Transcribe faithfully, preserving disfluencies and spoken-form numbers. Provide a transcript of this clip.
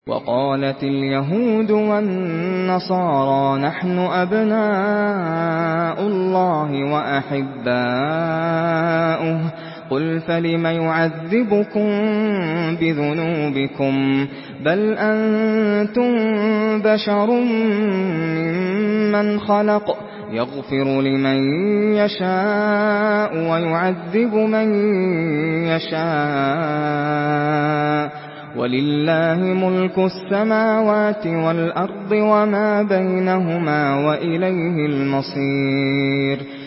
وَقَالَتِ الْيَهُودُ وَالنَّصَارَىٰ نَحْنُ أَبْنَاءُ اللَّهِ وَأَحِبَّاؤُهُ ۚ قُلْ فَلِمَ يُعَذِّبُكُم بِذُنُوبِكُم ۖ بَلْ أَنتُم بَشَرٌ مِّمَّنْ خَلَقَ ۚ يَغْفِرُ لِمَن يَشَاءُ وَيُعَذِّبُ مَن يَشَاءُ ۚ وَلِلَّهِ مُلْكُ السَّمَاوَاتِ وَالْأَرْضِ وَمَا بَيْنَهُمَا ۖ وَإِلَيْهِ الْمَصِيرُ